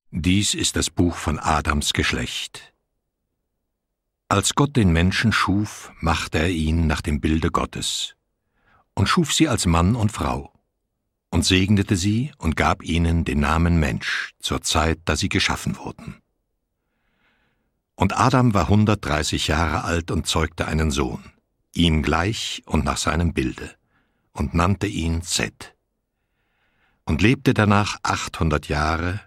Dies ist das Buch von Adams Geschlecht. Als Gott den Menschen schuf, machte er ihn nach dem Bilde Gottes und schuf sie als Mann und Frau und segnete sie und gab ihnen den Namen Mensch zur Zeit, da sie geschaffen wurden. Und Adam war 130 Jahre alt und zeugte einen Sohn, ihm gleich und nach seinem Bilde, und nannte ihn Seth. Und lebte danach 800 Jahre